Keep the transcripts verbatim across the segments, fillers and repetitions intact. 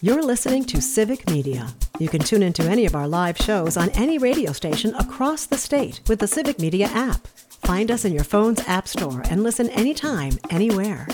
You're listening to Civic Media. You can tune into any of our live shows on any radio station across the state with the Civic Media app. Find us in your phone's app store and listen anytime, anywhere.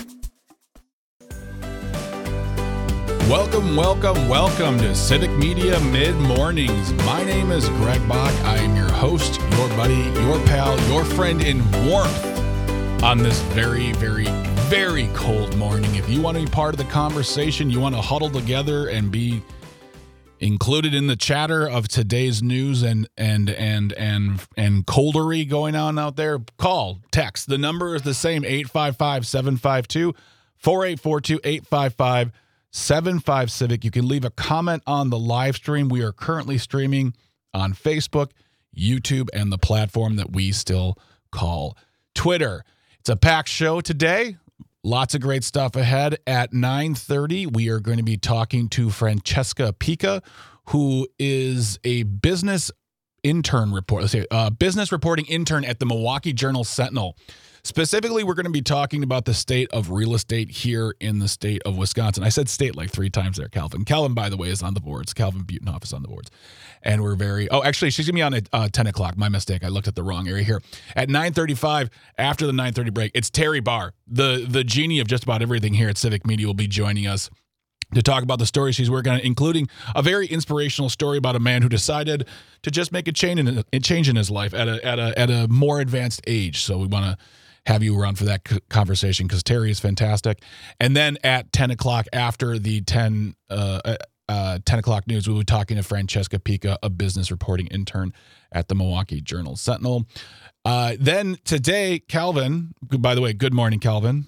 Welcome, welcome, welcome to Civic Media Mid-Mornings. My name is Greg Bach. I am your host, your buddy, your pal, your friend in warmth on this very, very, very cold morning. If you want to be part of the conversation, you want to huddle together and be included in the chatter of today's news and and and and and coldery going on out there, call, text. The number is the same, eight five five, seven five two, four eight four two, eight five five, seven five Civic. You can leave a comment on the live stream. We are currently streaming on Facebook, YouTube, and the platform that we still call Twitter. It's a packed show today. Lots of great stuff ahead. At nine thirty, we are going to be talking to Francesca Pica, who is a business intern report, let's say, uh, business reporting intern at the Milwaukee Journal-Sentinel. Specifically, we're going to be talking about the state of real estate here in the state of Wisconsin. I said state like three times there, Calvin. Calvin, by the way, is on the boards. Calvin Butenhoff is on the boards. And we're very, oh, actually, she's going to be on at uh, ten o'clock. My mistake. I looked at the wrong area here. At nine thirty-five, after the nine thirty break, it's Terry Barr, the, the genie of just about everything here at Civic Media, will be joining us to talk about the story she's working on, including a very inspirational story about a man who decided to just make a change in, a change in his life at a, at a, at a more advanced age. So we want to have you around for that conversation because Terry is fantastic. And then at ten o'clock, after the ten, uh, uh, ten o'clock news, we'll be talking to Francesca Pica, a business reporting intern at the Milwaukee Journal-Sentinel. Uh, then today, Calvin, by the way, good morning, Calvin.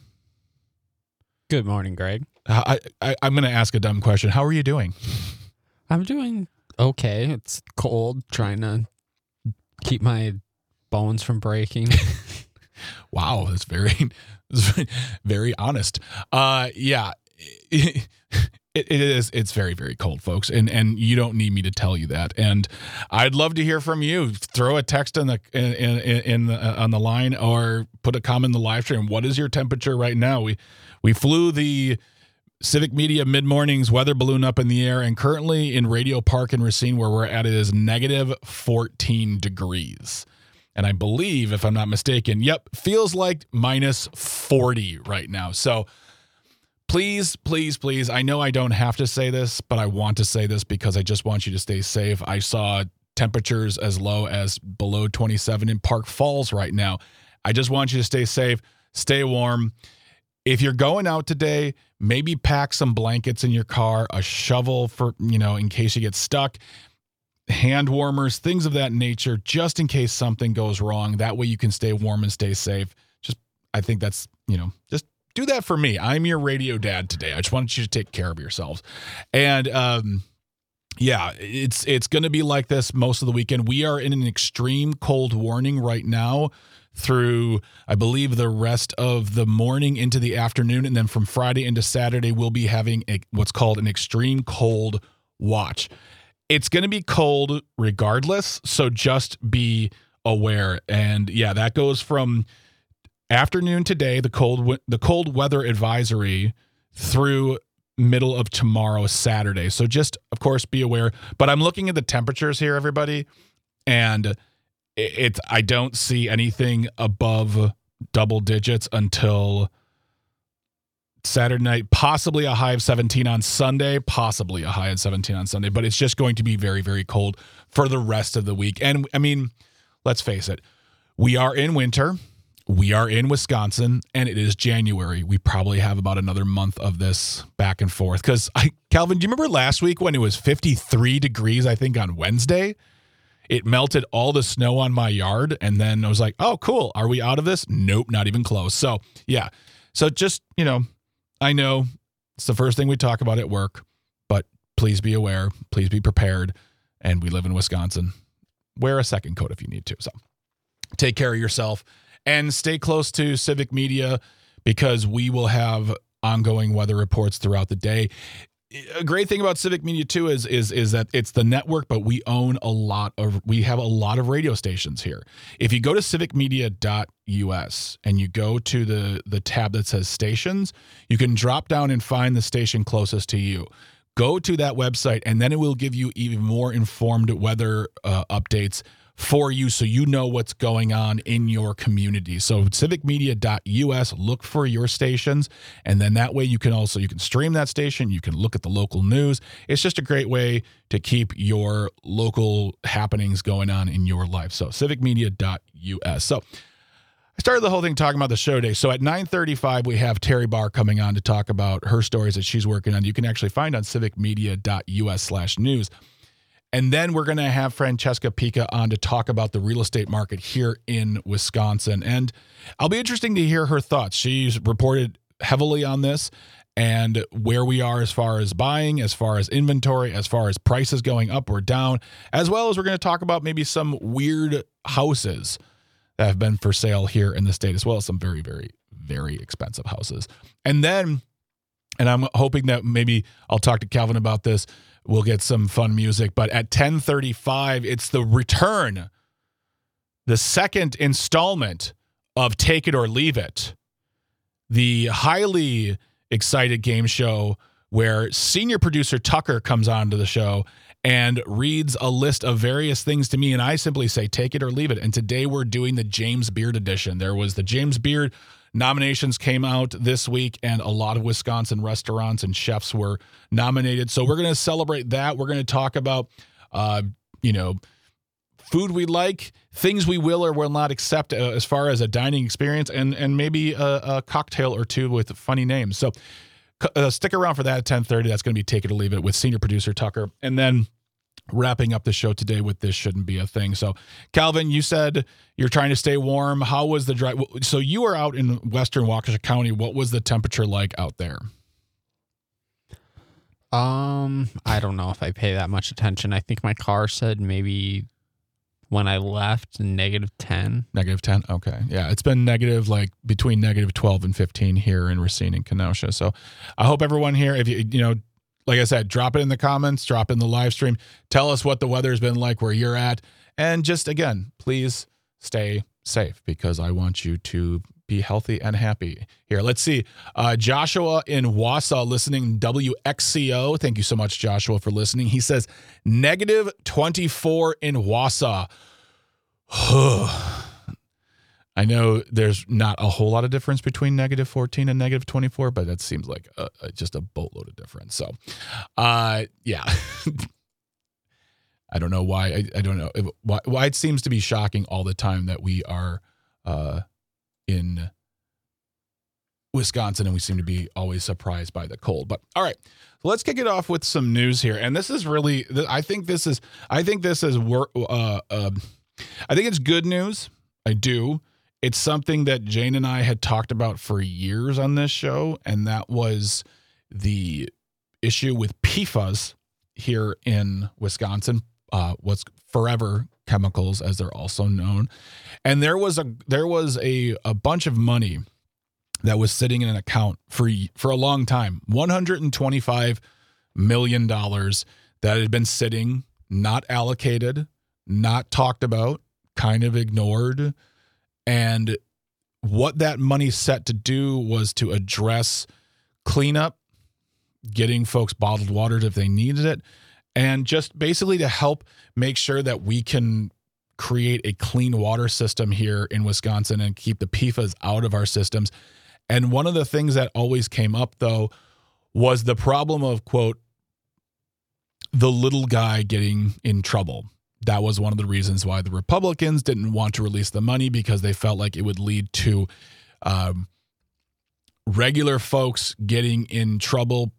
Good morning, Greg. I, I, I'm going to ask a dumb question. How are you doing? I'm doing okay. It's cold, trying to keep my bones from breaking. Wow, that's very, that's very honest. Uh, yeah, it, it is. It's very, very cold, folks, and and you don't need me to tell you that. And I'd love to hear from you. Throw a text in the in in, in the, uh, on the line, or put a comment in the live stream. What is your temperature right now? We we flew the Civic Media Mid-Mornings weather balloon up in the air, and currently in Radio Park in Racine, where we're at, it is negative fourteen degrees. And I believe, if I'm not mistaken, yep, feels like minus forty right now. So please, please, please, I know I don't have to say this, but I want to say this because I just want you to stay safe. I saw temperatures as low as below twenty-seven in Park Falls right now. I just want you to stay safe, stay warm. If you're going out today, maybe pack some blankets in your car, a shovel for, you know, in case you get stuck, hand warmers, things of that nature, just in case something goes wrong. That way you can stay warm and stay safe. Just, I think that's, you know, just do that for me. I'm your radio dad today. I just want you to take care of yourselves. And, um, yeah, it's, it's going to be like this most of the weekend. We are in an extreme cold warning right now through, I believe, the rest of the morning into the afternoon. And then from Friday into Saturday, we'll be having a, what's called an extreme cold watch. It's going to be cold regardless, so just be aware. And yeah, that goes from afternoon today, the cold the cold weather advisory, through middle of tomorrow, Saturday. So just, of course, be aware. But I'm looking at the temperatures here, everybody, and it's I don't see anything above double digits until Saturday night, possibly a high of seventeen on Sunday, possibly a high of seventeen on Sunday, but it's just going to be very, very cold for the rest of the week. And I mean, let's face it, we are in winter, we are in Wisconsin, and it is January. We probably have about another month of this back and forth. Because, I, Calvin, do you remember last week when it was fifty-three degrees, I think, on Wednesday? It melted all the snow on my yard, and then I was like, oh, cool, are we out of this? Nope, not even close. So, yeah, so just, you know, I know it's the first thing we talk about at work, but please be aware, please be prepared, and we live in Wisconsin. Wear a second coat if you need to. So take care of yourself and stay close to Civic Media because we will have ongoing weather reports throughout the day. A great thing about Civic Media too is is is that it's the network, but we own a lot of we have a lot of radio stations here. If you go to civic media dot U S and you go to the the tab that says stations, you can drop down and find the station closest to you. Go to that website, and then it will give you even more informed weather uh, updates for you, so you know what's going on in your community. So civic media dot U S, look for your stations, and then that way you can also, you can stream that station, you can look at the local news. It's just a great way to keep your local happenings going on in your life. So civic media dot U S. So I started the whole thing talking about the show day. So at nine thirty-five, we have Terry Barr coming on to talk about her stories that she's working on. You can actually find on civic media dot U S slash news. And then we're going to have Francesca Pica on to talk about the real estate market here in Wisconsin. And I'll be interesting to hear her thoughts. She's reported heavily on this and where we are as far as buying, as far as inventory, as far as prices going up or down, as well as we're going to talk about maybe some weird houses that have been for sale here in the state, as well as some very, very, very expensive houses. And then, and I'm hoping that maybe I'll talk to Calvin about this, we'll get some fun music. But at ten thirty-five, it's the return, the second installment of Take It or Leave It, the highly excited game show where senior producer Tucker comes on to the show and reads a list of various things to me, and I simply say, take it or leave it. And today we're doing the James Beard edition. There was the James Beard nominations came out this week, and a lot of Wisconsin restaurants and chefs were nominated. So we're going to celebrate that. We're going to talk about, uh, you know, food we like, things we will or will not accept uh, as far as a dining experience, and and maybe a, a cocktail or two with funny names. So uh, stick around for that at ten thirty. That's going to be Take It or Leave It with senior producer Tucker. And then wrapping up the show today with This Shouldn't Be a Thing. So, Calvin, you said you're trying to stay warm. How was the drive? So you were out in western Waukesha County. What was the temperature like out there? Um, I don't know if I pay that much attention. I think my car said maybe when I left, negative ten. Negative ten? Okay. Yeah, it's been negative, like between negative twelve and fifteen here in Racine and Kenosha. So I hope everyone here, if you, you know, like I said, drop it in the comments, drop it in the live stream. Tell us what the weather's been like where you're at. And just, again, please stay safe because I want you to be healthy and happy here. Let's see. Uh, Joshua in Wausau listening, W X C O. Thank you so much, Joshua, for listening. He says, negative twenty-four in Wausau. I know there's not a whole lot of difference between negative fourteen and negative twenty-four, but that seems like a, a, just a boatload of difference. So, uh, yeah. I don't know why. I, I don't know why, why it seems to be shocking all the time that we are uh, in Wisconsin and we seem to be always surprised by the cold. But all right, let's kick it off with some news here. And this is really, I think this is, I think this is work. Uh, uh, I think it's good news. I do. It's something that Jane and I had talked about for years on this show, and that was the issue with P F A S here in Wisconsin, uh, what's Forever Chemicals, as they're also known. And there was a there was a, a bunch of money that was sitting in an account for for a long time, one hundred twenty-five million dollars that had been sitting, not allocated, not talked about, kind of ignored. And what that money set to do was to address cleanup, getting folks bottled water if they needed it, and just basically to help make sure that we can create a clean water system here in Wisconsin and keep the P F A S out of our systems. And one of the things that always came up, though, was the problem of, quote, the little guy getting in trouble. That was one of the reasons why the Republicans didn't want to release the money, because they felt like it would lead to um, regular folks getting in trouble,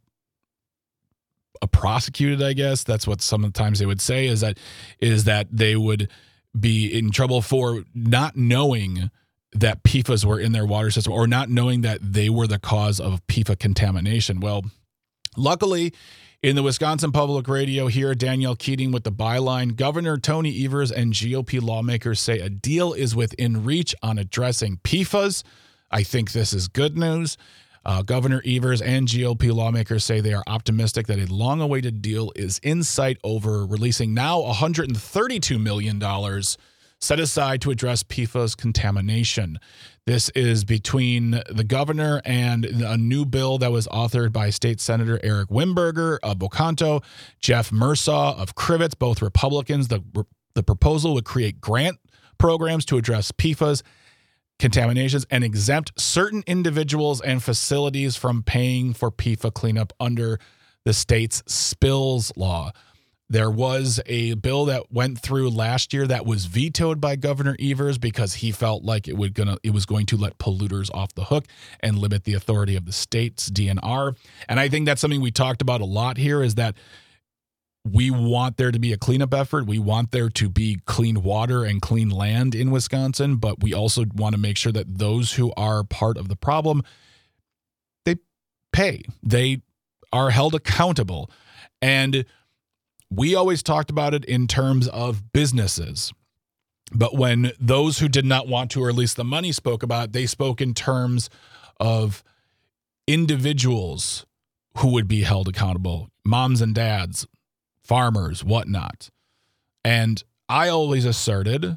uh, prosecuted, I guess. That's what sometimes they would say, is that is that they would be in trouble for not knowing that P F A S were in their water system, or not knowing that they were the cause of P F A contamination. Well, luckily, in the Wisconsin Public Radio here, Danielle Keating with the byline, Governor Tony Evers and G O P lawmakers say a deal is within reach on addressing P F A S. I think this is good news. Uh, Governor Evers and G O P lawmakers say they are optimistic that a long-awaited deal is in sight over releasing now one hundred thirty-two million dollars set aside to address P F A S contamination. This is between the governor and a new bill that was authored by State Senator Eric Wimberger of Bocanto, Jeff Mursaw of Crivets, both Republicans. The, the proposal would create grant programs to address P F A S contaminations and exempt certain individuals and facilities from paying for P F A cleanup under the state's spills law. There was a bill that went through last year that was vetoed by Governor Evers because he felt like it would gonna it was going to let polluters off the hook and limit the authority of the state's D N R. And I think that's something we talked about a lot here, is that we want there to be a cleanup effort. We want there to be clean water and clean land in Wisconsin, but we also want to make sure that those who are part of the problem, they pay. They are held accountable. And we always talked about it in terms of businesses. But when those who did not want to, or at least the money spoke about it, they spoke in terms of individuals who would be held accountable, moms and dads, farmers, whatnot. And I always asserted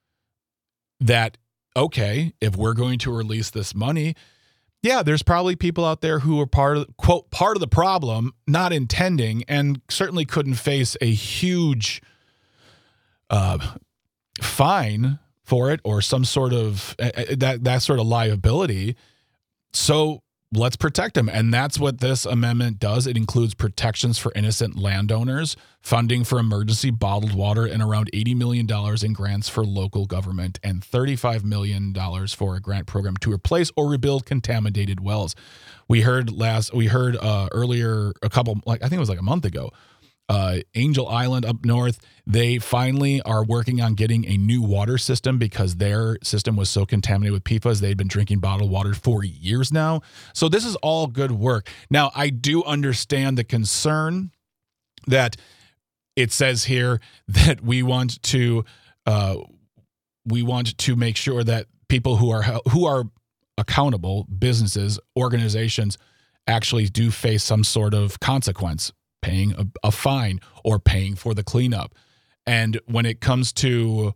that, okay, if we're going to release this money, yeah, there's probably people out there who are part of, quote, part of the problem, not intending, and certainly couldn't face a huge uh, fine for it or some sort of uh, that that sort of liability. So let's protect them. And that's what this amendment does. It includes protections for innocent landowners, funding for emergency bottled water, and around eighty million dollars in grants for local government, and thirty-five million dollars for a grant program to replace or rebuild contaminated wells. We heard last, we heard uh, earlier, a couple, like I think it was like a month ago, uh, Angel Island up north, they finally are working on getting a new water system because their system was so contaminated with P F A S. They'd been drinking bottled water for years now. So this is all good work. Now, I do understand the concern that it says here that we want to uh, we want to make sure that people who are who are accountable, businesses, organizations, actually do face some sort of consequence, paying a, a fine or paying for the cleanup. And when it comes to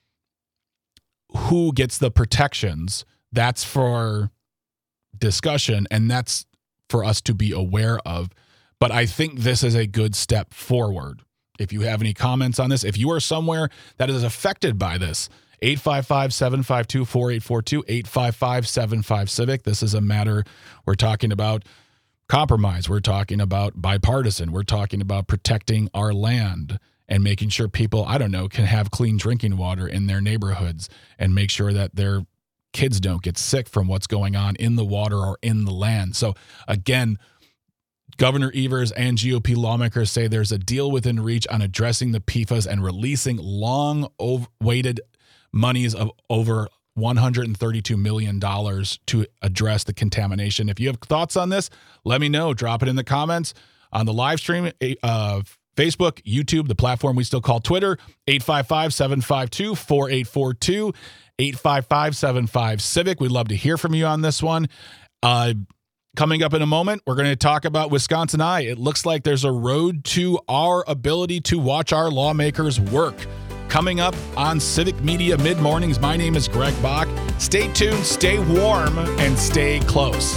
who gets the protections, that's for discussion, and that's for us to be aware of. But I think this is a good step forward. If you have any comments on this, if you are somewhere that is affected by this, eight five five, seven five two, four eight four two, eight five five, seven five Civic. This is a matter we're talking about compromise. We're talking about bipartisan. We're talking about protecting our land and making sure people, I don't know, can have clean drinking water in their neighborhoods and make sure that their kids don't get sick from what's going on in the water or in the land. So again, Governor Evers and G O P lawmakers say there's a deal within reach on addressing the P F A S and releasing long-awaited monies of over one hundred thirty-two million dollars to address the contamination. If you have thoughts on this, let me know. Drop it in the comments on the live stream, uh, Facebook, YouTube, the platform we still call Twitter, eight five five, seven five two, four eight four two, eight five five, seven five Civic. We'd love to hear from you on this one. Uh, Coming up in a moment, we're going to talk about Wisconsin Eye. It looks like there's a road to our ability to watch our lawmakers work. Coming up on Civic Media Mid-Mornings, my name is Greg Bach. Stay tuned, stay warm, and stay close.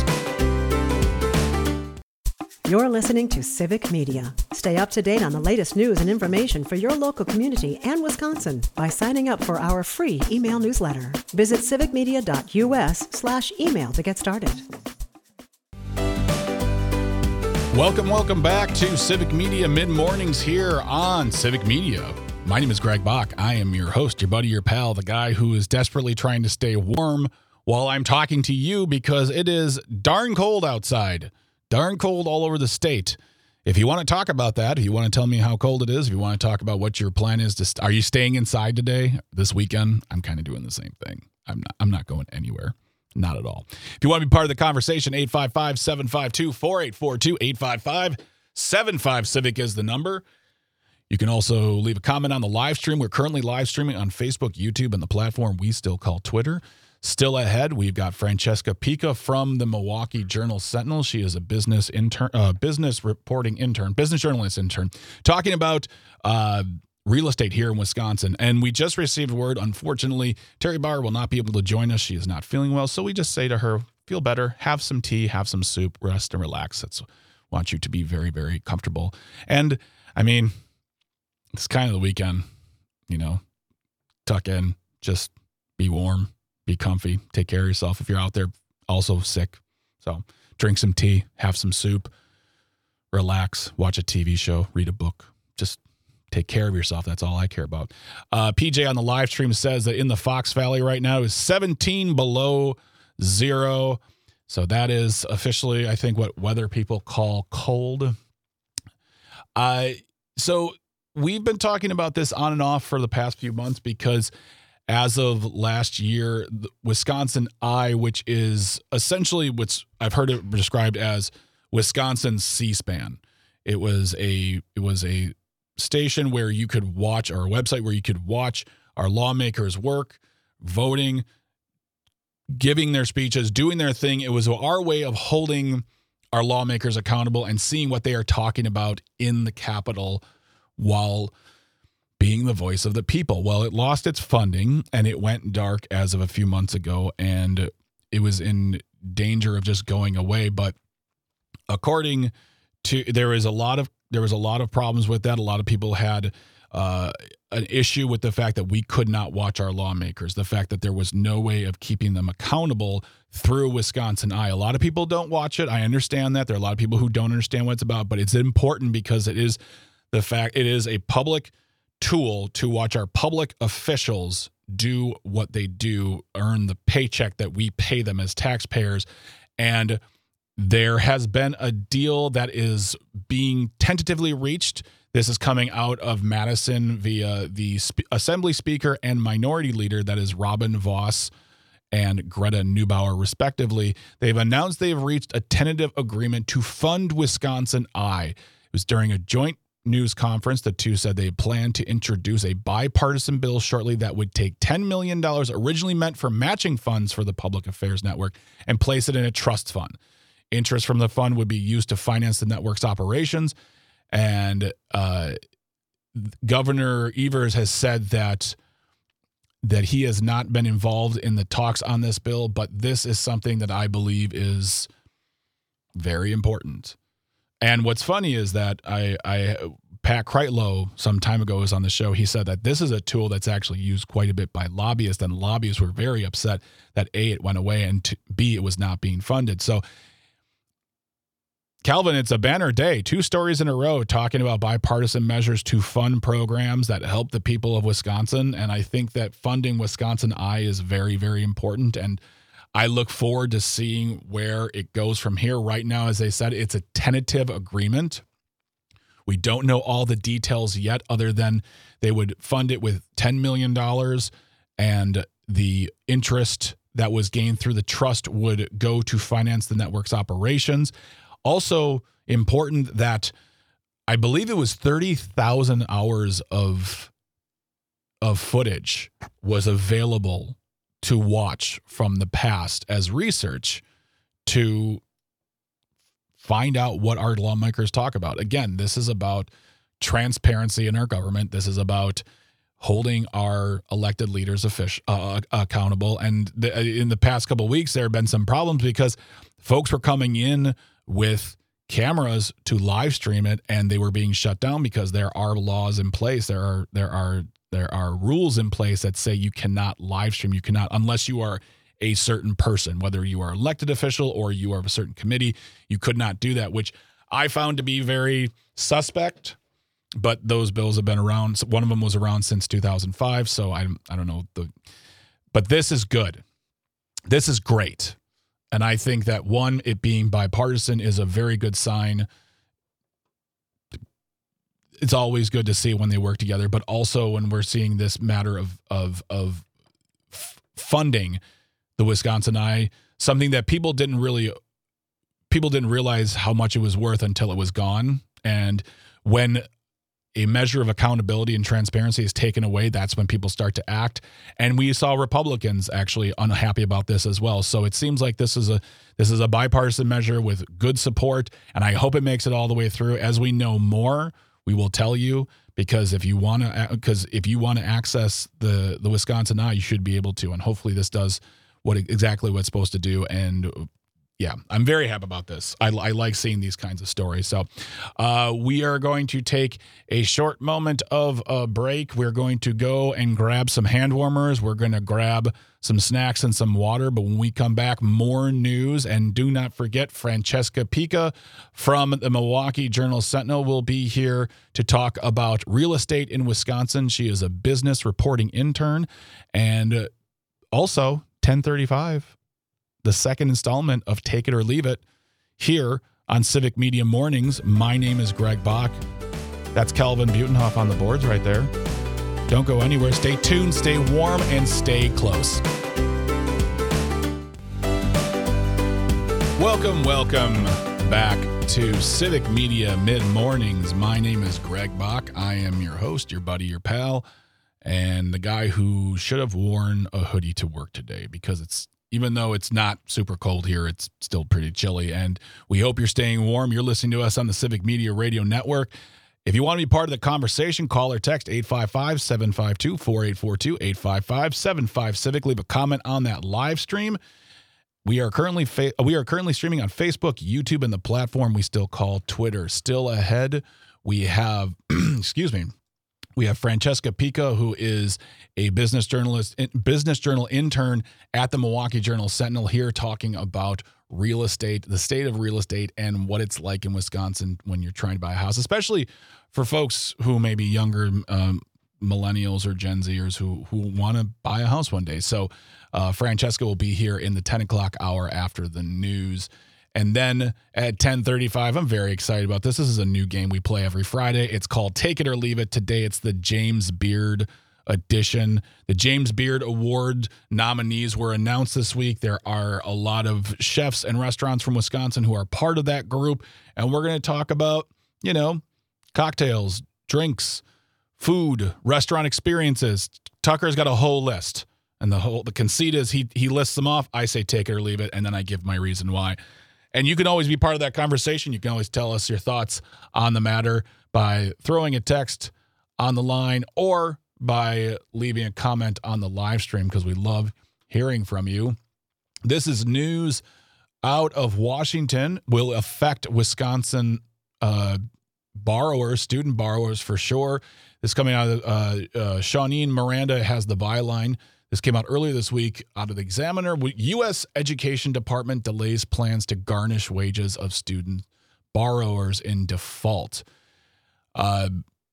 You're listening to Civic Media. Stay up to date on the latest news and information for your local community and Wisconsin by signing up for our free email newsletter. Visit civicmedia.us slash email to get started. Welcome, welcome back to Civic Media Mid-Mornings here on Civic Media. My name is Greg Bach. I am your host, your buddy, your pal, the guy who is desperately trying to stay warm while I'm talking to you because it is darn cold outside. Darn cold all over the state. If you want to talk about that, if you want to tell me how cold it is, if you want to talk about what your plan is, to st- are you staying inside today, this weekend? I'm kind of doing the same thing. I'm not, I'm not going anywhere. Not at all. If you want to be part of the conversation, eight five five, seven five two, four eight four two, eight five five, seven five Civic is the number. You can also leave a comment on the live stream. We're currently live streaming on Facebook, YouTube, and the platform we still call Twitter. Still ahead, we've got Francesca Pica from the Milwaukee Journal-Sentinel. She is a business intern, uh, business reporting intern, business journalist intern, talking about uh, real estate here in Wisconsin. And we just received word, unfortunately, Terry Bauer will not be able to join us. She is not feeling well. So we just say to her, feel better, have some tea, have some soup, rest and relax. That's want you to be very, very comfortable. And I mean, it's kind of the weekend, you know, tuck in, just be warm, be comfy, take care of yourself. If you're out there also sick, so drink some tea, have some soup, relax, watch a T V show, read a book, just take care of yourself. That's all I care about. Uh, P J on the live stream says that in the Fox Valley right now is seventeen below zero. So that is officially, I think, what weather people call cold. Uh, so we've been talking about this on and off for the past few months because as of last year, Wisconsin Eye, which is essentially what's I've heard it described as Wisconsin C-SPAN. It was a it was a station where you could watch, or a website where you could watch our lawmakers work, voting, giving their speeches, doing their thing. It was our way of holding our lawmakers accountable and seeing what they are talking about in the Capitol while being the voice of the people. Well, it lost its funding and it went dark as of a few months ago, and it was in danger of just going away. But according to, there was a lot of there was a lot of problems with that. A lot of people had uh, an issue with the fact that we could not watch our lawmakers, the fact that there was no way of keeping them accountable through Wisconsin Eye. A lot of people don't watch it. I understand that. There are a lot of people who don't understand what it's about, but it's important because it is the fact it is a public tool to watch our public officials do what they do, earn the paycheck that we pay them as taxpayers. And there has been a deal that is being tentatively reached. This is coming out of Madison via the sp- Assembly Speaker and Minority Leader, that is Robin Vos and Greta Neubauer, respectively. They've announced they've reached a tentative agreement to fund Wisconsin Eye. It was during a joint news conference. The two said they plan to introduce a bipartisan bill shortly that would take ten million dollars originally meant for matching funds for the Public Affairs Network and place it in a trust fund. Interest from the fund would be used to finance the network's operations. And uh, Governor Evers has said that that he has not been involved in the talks on this bill, but this is something that I believe is very important. And what's funny is that I, I Pat Kreitlow some time ago was on the show. He said that this is a tool that's actually used quite a bit by lobbyists, and lobbyists were very upset that A, it went away, and to, B, it was not being funded. So Calvin, it's a banner day. Two stories in a row talking about bipartisan measures to fund programs that help the people of Wisconsin. And I think that funding Wisconsin Eye is very, very important. And I look forward to seeing where it goes from here. Right now, as they said, it's a tentative agreement. We don't know all the details yet, other than they would fund it with ten million dollars, and the interest that was gained through the trust would go to finance the network's operations. Also important that I believe it was thirty thousand hours of of footage was available to watch from the past as research to find out what our lawmakers talk about. Again, this is about transparency in our government. This is about holding our elected leaders offic- uh, accountable. And the, in the past couple of weeks, there have been some problems because folks were coming in with cameras to live stream it, and they were being shut down because there are laws in place. There are there are there are rules in place that say you cannot live stream. You cannot, unless you are a certain person, whether you are elected official or you are of a certain committee, you could not do that, which I found to be very suspect. But those bills have been around. One of them was around since two thousand five, so I I don't know the. But this is good. This is great. And I think that, one, it being bipartisan is a very good sign. It's always good to see when they work together, but also when we're seeing this matter of of of f- funding the Wisconsin Eye, something that people didn't really people didn't realize how much it was worth until it was gone. And when a measure of accountability and transparency is taken away, that's when people start to act. And we saw Republicans actually unhappy about this as well. So it seems like this is a this is a bipartisan measure with good support, and I hope it makes it all the way through. As we know more, we will tell you, because if you want to, because if you want to access the the Wisconsin Eye, you should be able to, and hopefully this does what exactly what it's supposed to do. And yeah, I'm very happy about this. I, I like seeing these kinds of stories. So uh, we are going to take a short moment of a break. We're going to go and grab some hand warmers. We're going to grab some snacks and some water. But when we come back, more news. And do not forget, Francesca Pica from the Milwaukee Journal-Sentinel will be here to talk about real estate in Wisconsin. She is a business reporting intern. And also, ten thirty-five. The second installment of Take It or Leave It here on Civic Media Mornings. My name is Greg Bach. That's Kelvin Butenhoff on the boards right there. Don't go anywhere. Stay tuned, stay warm, and stay close. Welcome, welcome back to Civic Media Mid-Mornings. My name is Greg Bach. I am your host, your buddy, your pal, and the guy who should have worn a hoodie to work today, because it's even though it's not super cold here, it's still pretty chilly. And we hope you're staying warm. You're listening to us on the Civic Media Radio Network. If you want to be part of the conversation, call or text eight five five, seven five two, four eight four two, eight five five, seven five Civic. Leave a comment on that live stream. We are currently fa- we are currently streaming on Facebook, YouTube, and the platform we still call Twitter. Still ahead, we have, excuse me, we have Francesca Pica, who is a business journalist, business journal intern at the Milwaukee Journal-Sentinel, here talking about real estate, the state of real estate, and what it's like in Wisconsin when you're trying to buy a house, especially for folks who may be younger, um, millennials or Gen Zers who who want to buy a house one day. So uh, Francesca will be here in the ten o'clock hour after the news. And then at ten thirty-five, I'm very excited about this. This is a new game we play every Friday. It's called Take It or Leave It. Today, it's the James Beard edition. The James Beard Award nominees were announced this week. There are a lot of chefs and restaurants from Wisconsin who are part of that group. And we're going to talk about, you know, cocktails, drinks, food, restaurant experiences. Tucker's got a whole list. And the whole the conceit is he he lists them off. I say take it or leave it, and then I give my reason why. And you can always be part of that conversation. You can always tell us your thoughts on the matter by throwing a text on the line or by leaving a comment on the live stream, because we love hearing from you. This is news out of Washington. Will affect Wisconsin uh, borrowers, student borrowers for sure. This coming out of uh, uh, Shawneen Miranda has the byline. This came out earlier this week out of the Examiner. U S Education Department delays plans to garnish wages of student borrowers in default. Uh,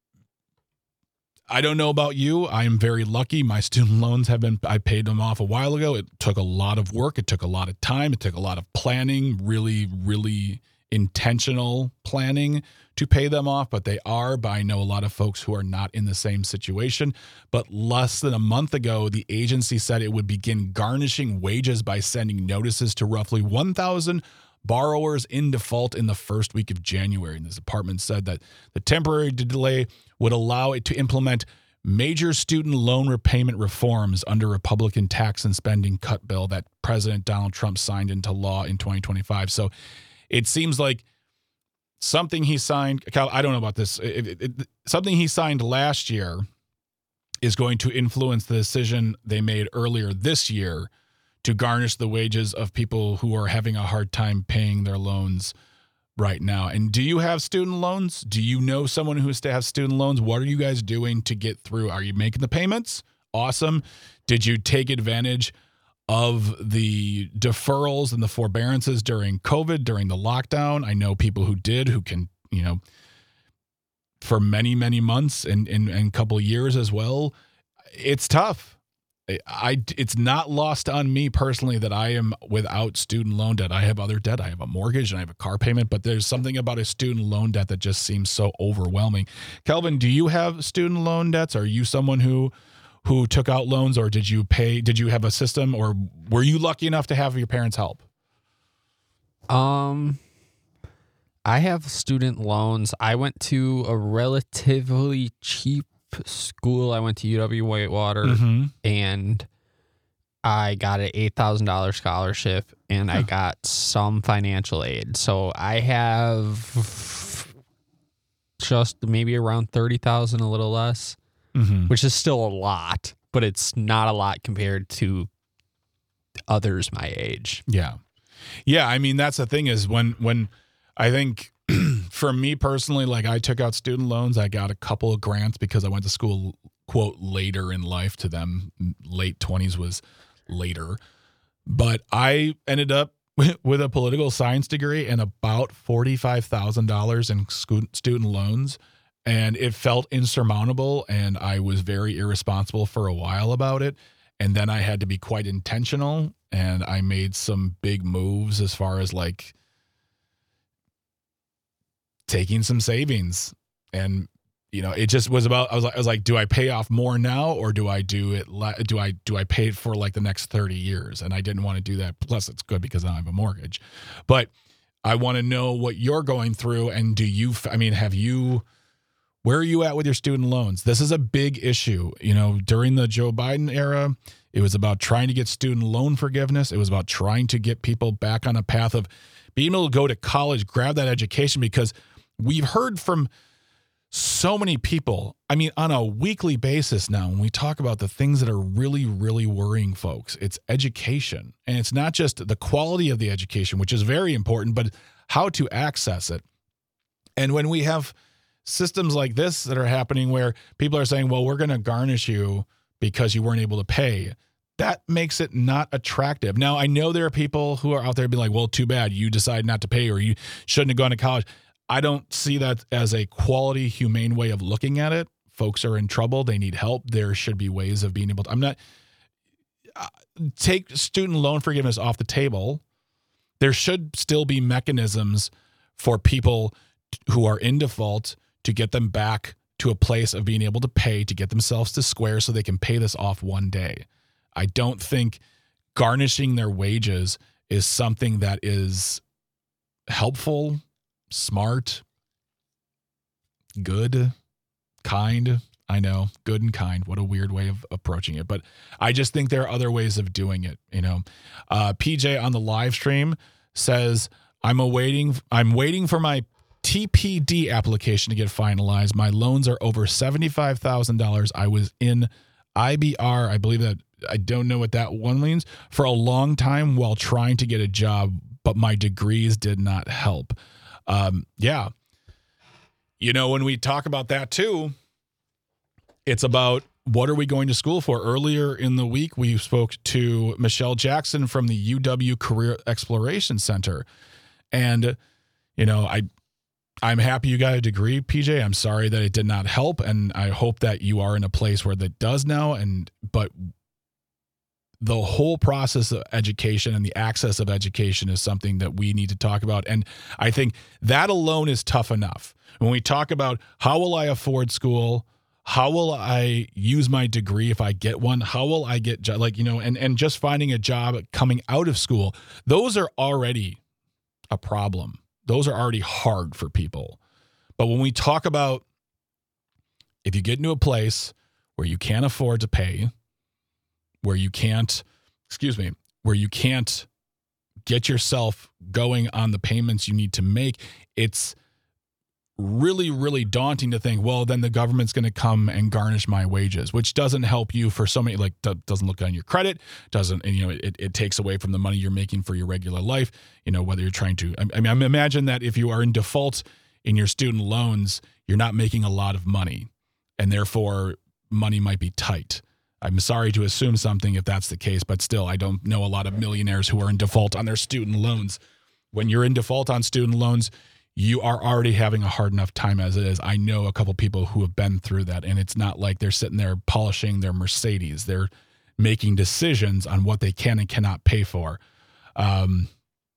I don't know about you. I am very lucky. My student loans have been, I paid them off a while ago. It took a lot of work. It took a lot of time. It took a lot of planning, really, really intentional planning to pay them off, but they are. But I know a lot of folks who are not in the same situation. But less than a month ago, the agency said it would begin garnishing wages by sending notices to roughly one thousand borrowers in default in the first week of January. And the department said that the temporary delay would allow it to implement major student loan repayment reforms under Republican tax and spending cut bill that President Donald Trump signed into law in twenty twenty-five. So it seems like something he signed, Cal, I don't know about this, it, it, it, something he signed last year is going to influence the decision they made earlier this year to garnish the wages of people who are having a hard time paying their loans right now. And do you have student loans? Do you know someone who has student loans? What are you guys doing to get through? Are you making the payments? Awesome. Did you take advantage of the deferrals and the forbearances during COVID, during the lockdown? I know people who did, who can, you know, for many, many months and and, and a couple of years as well. It's tough. I, it's not lost on me personally that I am without student loan debt. I have other debt. I have a mortgage and I have a car payment, but there's something about a student loan debt that just seems so overwhelming. Kelvin, do you have student loan debts? Are you someone who who took out loans, or did you pay, did you have a system, or were you lucky enough to have your parents help? Um, I have student loans. I went to a relatively cheap school. I went to U W Whitewater, mm-hmm. and I got an eight thousand dollars scholarship, and huh. I got some financial aid. So I have just maybe around thirty thousand, a little less, mm-hmm. which is still a lot, but it's not a lot compared to others my age. Yeah. Yeah. I mean, that's the thing is when, when I think for me personally, like I took out student loans, I got a couple of grants because I went to school, quote, later in life. To them, late twenties was later. But I ended up with a political science degree and about forty-five thousand dollars in student loans. And it felt insurmountable. And I was very irresponsible for a while about it. And then I had to be quite intentional. And I made some big moves as far as like taking some savings. And you know, it just was about, I was like, I was like, do I pay off more now or do I do it? Do I, do I pay it for like the next thirty years? And I didn't want to do that. Plus it's good because I have a mortgage, but I want to know what you're going through. And do you, I mean, have you, where are you at with your student loans? This is a big issue. You know, during the Joe Biden era, it was about trying to get student loan forgiveness. It was about trying to get people back on a path of being able to go to college, grab that education, because we've heard from so many people, I mean, on a weekly basis now, when we talk about the things that are really, really worrying folks, it's education. And it's not just the quality of the education, which is very important, but how to access it. And when we have systems like this that are happening where people are saying, well, we're going to garnish you because you weren't able to pay, that makes it not attractive. Now, I know there are people who are out there being like, well, too bad, you decided not to pay or you shouldn't have gone to college. I don't see that as a quality, humane way of looking at it. Folks are in trouble. They need help. There should be ways of being able to, I'm not, uh, take student loan forgiveness off the table. There should still be mechanisms for people who are in default to get them back to a place of being able to pay, to get themselves to square so they can pay this off one day. I don't think garnishing their wages is something that is helpful, smart, good, kind. I know, good and kind. What a weird way of approaching it. But I just think there are other ways of doing it. You know, uh, P J on the live stream says, I'm awaiting, I'm waiting for my T P D application to get finalized. My loans are over seventy-five thousand dollars. I was in I B R, I believe that, I don't know what that one means, for a long time while trying to get a job, but my degrees did not help. Um, yeah. You know, when we talk about that too, it's about what are we going to school for? Earlier in the week, we spoke to Michelle Jackson from the U W Career Exploration Center. And, you know, I, I'm happy you got a degree, P J. I'm sorry that it did not help. And I hope that you are in a place where that does now. And, but the whole process of education and the access of education is something that we need to talk about. And I think that alone is tough enough. When we talk about how will I afford school, how will I use my degree if I get one, how will I get, like, you know, and, and just finding a job coming out of school, those are already a problem. Those are already hard for people. But when we talk about if you get into a place where you can't afford to pay, where you can't, excuse me, where you can't get yourself going on the payments you need to make, it's really, really daunting to think, well, then the government's going to come and garnish my wages, which doesn't help you for so many, like, doesn't look on your credit, doesn't, and, you know, it, it takes away from the money you're making for your regular life, you know, whether you're trying to, I mean, I imagine that if you are in default in your student loans, you're not making a lot of money, and therefore money might be tight. I'm sorry to assume something if that's the case, but still, I don't know a lot of millionaires who are in default on their student loans. When you're in default on student loans, you are already having a hard enough time as it is. I know a couple people who have been through that, and it's not like they're sitting there polishing their Mercedes. They're making decisions on what they can and cannot pay for. Um,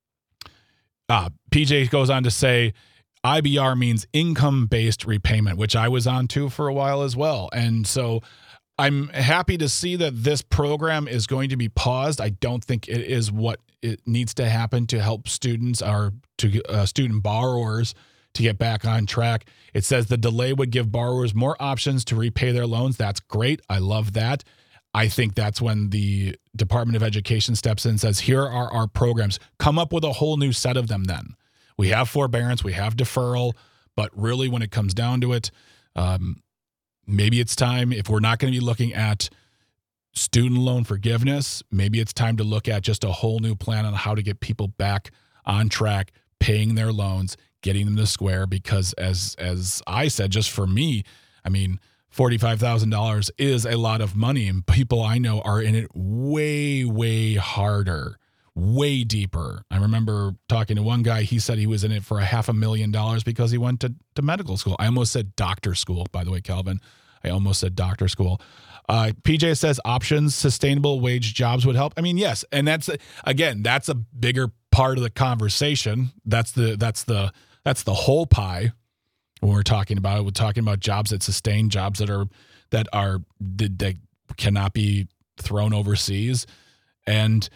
uh, P J goes on to say, I B R means income-based repayment, which I was on to for a while as well. And so I'm happy to see that this program is going to be paused. I don't think it is what it needs to happen to help students or to uh, student borrowers to get back on track. It says the delay would give borrowers more options to repay their loans. That's great. I love that. I think that's when the Department of Education steps in and says, here are our programs. Come up with a whole new set of them then. We have forbearance, we have deferral, But really, when it comes down to it, um, maybe it's time, if we're not going to be looking at student loan forgiveness, maybe it's time to look at just a whole new plan on how to get people back on track, paying their loans, getting them to square. Because as as I said, just for me, I mean, forty-five thousand dollars is a lot of money, and people I know are in it way, way harder, way deeper. I remember talking to one guy, he said he was in it for a half a million dollars because he went to, to medical school. I almost said doctor school, by the way, Calvin. I almost said doctor school. Uh, P J says options, sustainable wage jobs would help. I mean, yes. And that's, again, that's a bigger part of the conversation. That's the, that's the, that's the whole pie when we're talking about it. We're talking about jobs that sustain, jobs that are, that are, that, that cannot be thrown overseas. And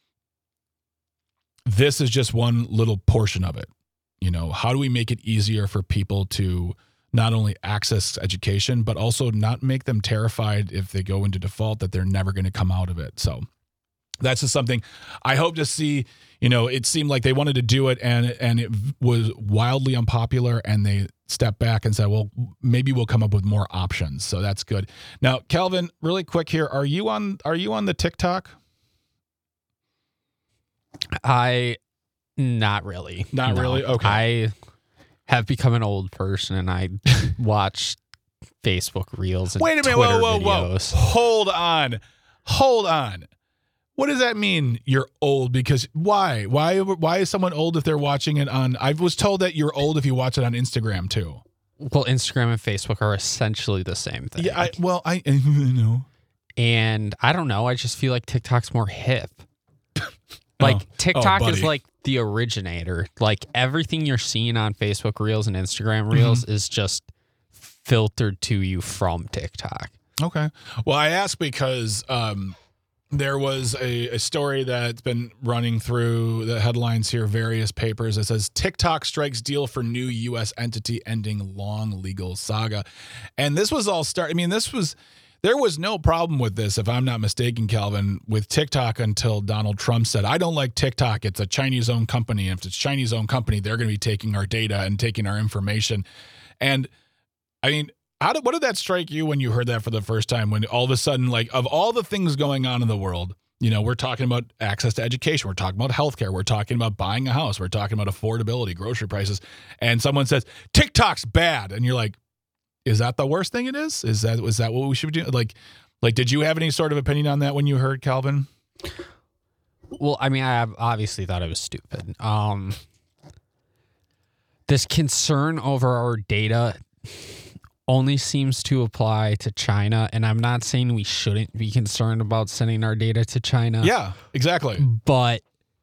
this is just one little portion of it. You know, how do we make it easier for people to not only access education, but also not make them terrified if they go into default that they're never going to come out of it? So that's just something I hope to see. You know, it seemed like they wanted to do it and and it was wildly unpopular, and they stepped back and said, well, maybe we'll come up with more options. So that's good. Now, Calvin, really quick here, are you on are you on the TikTok? I not really. Not no. really? Okay. I have become an old person, and I watch Facebook Reels and Wait a minute, Twitter whoa, whoa, videos. whoa. Hold on. Hold on. What does that mean, you're old? Because why? Why why is someone old if they're watching it on... I was told that you're old if you watch it on Instagram, too. Well, Instagram and Facebook are essentially the same thing. Yeah, I, well, I, I know. And I don't know. I just feel like TikTok's more hip. Like, oh. TikTok oh, is like the originator. Like, everything you're seeing on Facebook Reels and Instagram Reels mm-hmm. is just filtered to you from TikTok. Okay. Well, I ask because um, there was a, a story that's been running through the headlines here, various papers. It says, TikTok strikes deal for new U S entity ending long legal saga. And this was all start. I mean, this was... There was no problem with this, if I'm not mistaken, Calvin, with TikTok until Donald Trump said, I don't like TikTok. It's a Chinese-owned company. And if it's a Chinese-owned company, they're going to be taking our data and taking our information. And, I mean, how did, what did that strike you when you heard that for the first time? When all of a sudden, like, of all the things going on in the world, you know, we're talking about access to education. We're talking about healthcare. We're talking about buying a house. We're talking about affordability, grocery prices. And someone says, TikTok's bad. And you're like, is that the worst thing it is? Is that was that what we should do? Like, like, did you have any sort of opinion on that when you heard, Calvin? Well, I mean, I obviously thought it was stupid. Um, this concern over our data only seems to apply to China, and I'm not saying we shouldn't be concerned about sending our data to China. Yeah, exactly. But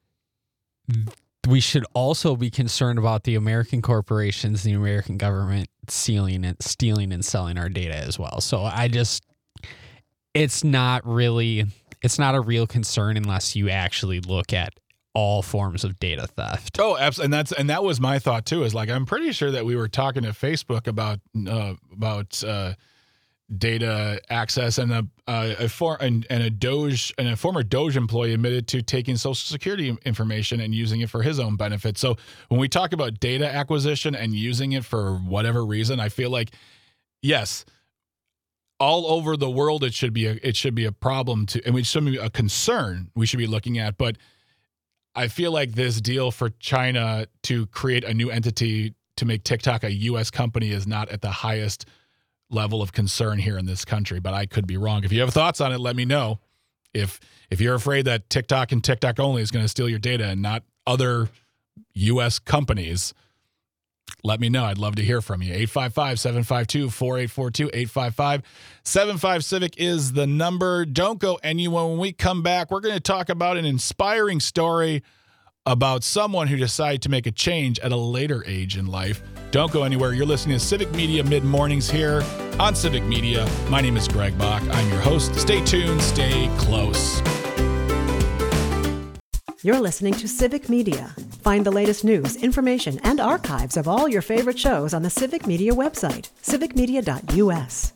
we should also be concerned about the American corporations, the American government stealing and stealing and selling our data as well. So I just, it's not really, it's not a real concern unless you actually look at all forms of data theft. Oh, absolutely. And that's, and that was my thought too, is like, I'm pretty sure that we were talking to Facebook about, uh, about, uh, data access, and a uh, a for and, and a Doge and a former Doge employee admitted to taking Social Security information and using it for his own benefit. So when we talk about data acquisition and using it for whatever reason, I feel like, yes, all over the world it should be a it should be a problem to, and it should be a concern we should be looking at. But I feel like this deal for China to create a new entity to make TikTok a U S company is not at the highest level of concern here in this country, but I could be wrong. If you have thoughts on it, let me know. If if you're afraid that TikTok and TikTok only is going to steal your data and not other U S companies, let me know. I'd love to hear from you. eight five five, seven five two, four eight four two, eight five five, seven five Civic is the number. Don't go anywhere. When we come back, we're going to talk about an inspiring story about someone who decided to make a change at a later age in life. Don't go anywhere. You're listening to Civic Media Mid-Mornings here on Civic Media. My name is Greg Bach. I'm your host. Stay tuned. Stay close. You're listening to Civic Media. Find the latest news, information, and archives of all your favorite shows on the Civic Media website, civic media dot u s.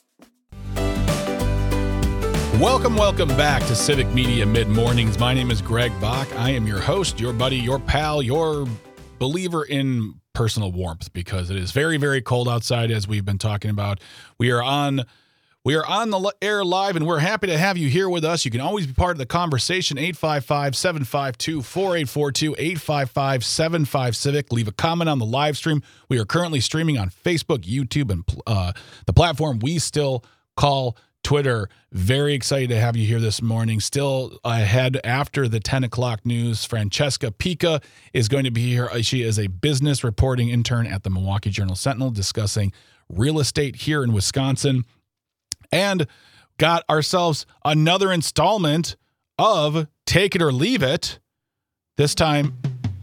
Welcome, welcome back to Civic Media Mid-Mornings. My name is Greg Bach. I am your host, your buddy, your pal, your believer in personal warmth because it is very, very cold outside, as we've been talking about. We are on we are on the air live, and we're happy to have you here with us. You can always be part of the conversation. eight five five, seven five two, four eight four two, eight five five, seven five Civic. Leave a comment on the live stream. We are currently streaming on Facebook, YouTube, and uh, the platform we still call Twitter. Very excited to have you here this morning. Still ahead after the ten o'clock news, Francesca Pica is going to be here. She is a business reporting intern at the Milwaukee Journal-Sentinel discussing real estate here in Wisconsin. And got ourselves another installment of Take It or Leave It. This time,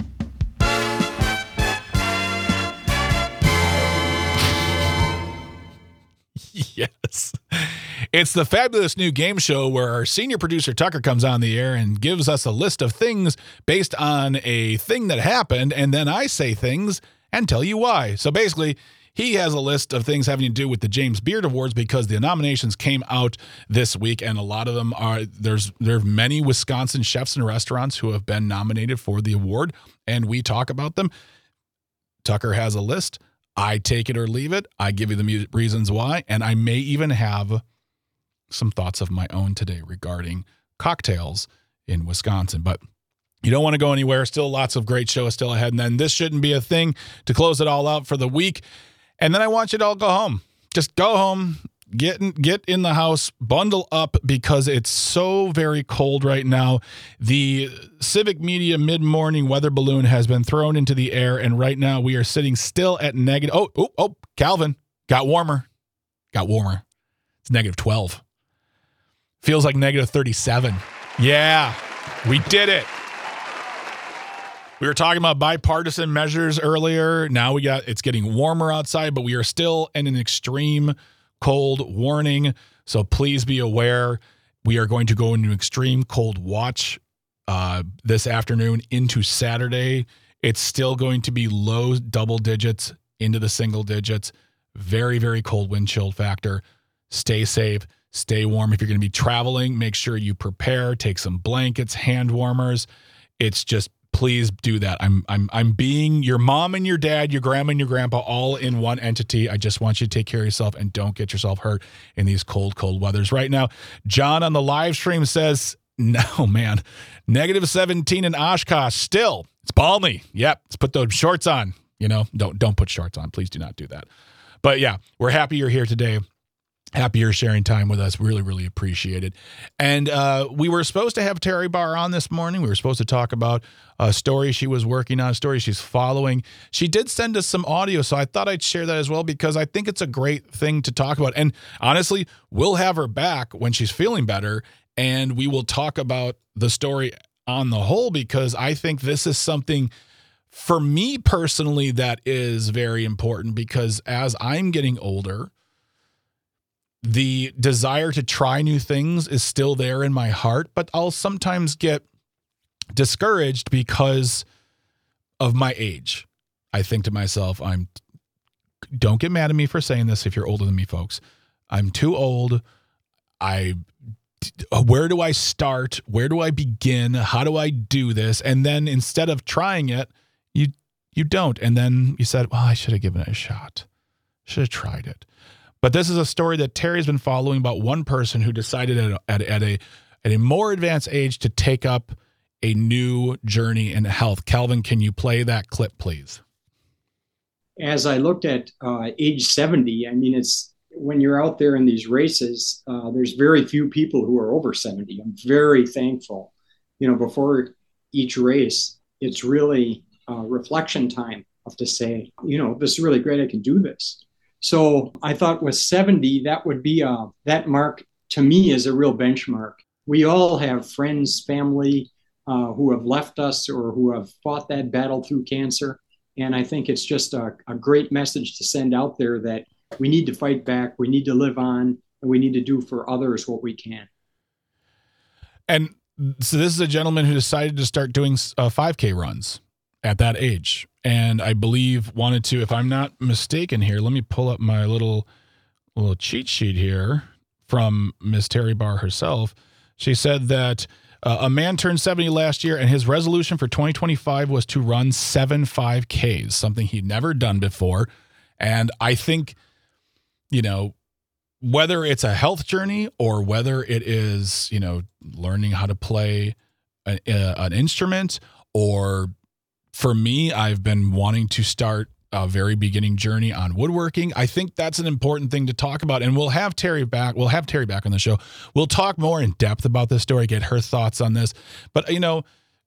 yes. It's the fabulous new game show where our senior producer Tucker comes on the air and gives us a list of things based on a thing that happened, and then I say things and tell you why. So basically, he has a list of things having to do with the James Beard Awards because the nominations came out this week, and a lot of them are there's there are many Wisconsin chefs and restaurants who have been nominated for the award, and we talk about them. Tucker has a list. I take it or leave it. I give you the reasons why, and I may even have some thoughts of my own today regarding cocktails in Wisconsin. But you don't want to go anywhere. Still lots of great shows still ahead, and then this shouldn't be a thing to close it all out for the week. And then I want you to all go home. Just go home, get in, get in the house, bundle up because it's so very cold right now. The Civic Media mid-morning weather balloon has been thrown into the air, and right now we are sitting still at negative. Oh, oh, oh, Calvin, got warmer. Got warmer. It's negative twelve. Feels like negative thirty-seven. Yeah, we did it. We were talking about bipartisan measures earlier. Now we got it's getting warmer outside, but we are still in an extreme cold warning. So please be aware. We are going to go into extreme cold watch uh, this afternoon into Saturday. It's still going to be low double digits into the single digits. Very, very cold wind chill factor. Stay safe. Stay warm. If you're going to be traveling, make sure you prepare. Take some blankets, hand warmers. It's just please do that. I'm I'm I'm being your mom and your dad, your grandma and your grandpa all in one entity. I just want you to take care of yourself and don't get yourself hurt in these cold, cold weathers. Right now, John on the live stream says, no, man, negative seventeen in Oshkosh. Still, it's balmy. Yep, let's put those shorts on. You know, don't don't put shorts on. Please do not do that. But yeah, we're happy you're here today. Happy you're sharing time with us. Really, really appreciate it. And uh, we were supposed to have Terry Barr on this morning. We were supposed to talk about a story she was working on, a story she's following. She did send us some audio, so I thought I'd share that as well because I think it's a great thing to talk about. And honestly, we'll have her back when she's feeling better, and we will talk about the story on the whole because I think this is something for me personally that is very important because as I'm getting older, the desire to try new things is still there in my heart, but I'll sometimes get discouraged because of my age. I think to myself, I'm, don't get mad at me for saying this if you're older than me, folks. I'm too old. I, where do I start? Where do I begin? How do I do this? And then instead of trying it, you, you don't. And then you said, well, I should have given it a shot. Should have tried it. But this is a story that Terry's been following about one person who decided at a, at, at a at a more advanced age to take up a new journey in health. Calvin, can you play that clip, please? As I looked at uh, age seventy, I mean, it's when you're out there in these races, uh, there's very few people who are over seventy. I'm very thankful. You know, before each race, it's really uh, reflection time of to say, you know, this is really great. I can do this. So I thought with seventy, that would be a, that mark to me is a real benchmark. We all have friends, family uh, who have left us or who have fought that battle through cancer. And I think it's just a, a great message to send out there that we need to fight back, we need to live on, and we need to do for others what we can. And so this is a gentleman who decided to start doing uh, five K runs at that age. And I believe wanted to, if I'm not mistaken here, let me pull up my little little cheat sheet here from Miss Terry Barr herself. She said that Uh, a man turned seventy last year, and his resolution for twenty twenty-five was to run seven five Ks, something he'd never done before. And I think, you know, whether it's a health journey or whether it is, you know, learning how to play a, a, an instrument, or for me, I've been wanting to start a very beginning journey on woodworking. I think that's an important thing to talk about. And we'll have Terry back. We'll have Terry back on the show. We'll talk more in depth about this story, get her thoughts on this. But, you know,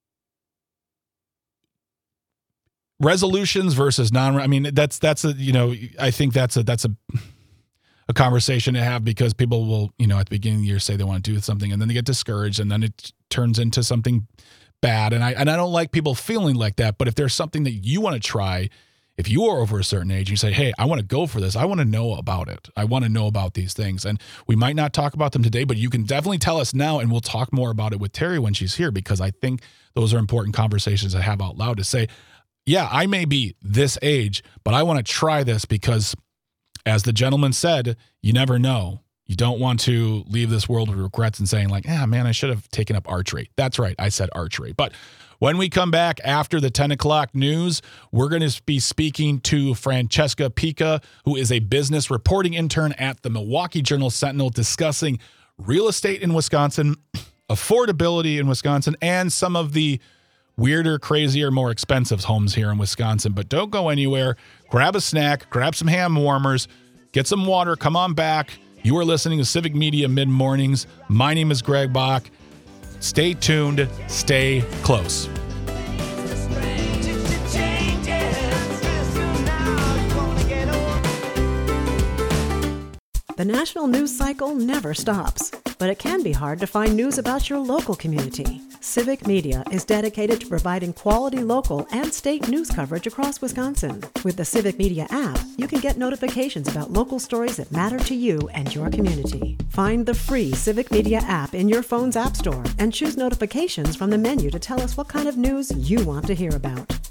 resolutions versus non, I mean, that's, that's a, you know, I think that's a, that's a, a conversation to have, because people will, you know, at the beginning of the year say they want to do something and then they get discouraged and then it turns into something bad. And I, and I don't like people feeling like that. But if there's something that you want to try, if you are over a certain age, you say, hey, I want to go for this. I want to know about it. I want to know about these things. And we might not talk about them today, but you can definitely tell us now, and we'll talk more about it with Terry when she's here, because I think those are important conversations to have out loud, to say, yeah, I may be this age, but I want to try this because, as the gentleman said, you never know. You don't want to leave this world with regrets and saying like, ah, man, I should have taken up archery. That's right. I said archery. But when we come back after the ten o'clock news, we're going to be speaking to Francesca Pica, who is a business reporting intern at the Milwaukee Journal-Sentinel, discussing real estate in Wisconsin, affordability in Wisconsin, and some of the weirder, crazier, more expensive homes here in Wisconsin. But don't go anywhere. Grab a snack, grab some ham warmers, get some water, come on back. You are listening to Civic Media Mid-Mornings. My name is Greg Bach. Stay tuned. Stay close. The national news cycle never stops, but it can be hard to find news about your local community. Civic Media is dedicated to providing quality local and state news coverage across Wisconsin. With the Civic Media app, you can get notifications about local stories that matter to you and your community. Find the free Civic Media app in your phone's app store and choose notifications from the menu to tell us what kind of news you want to hear about.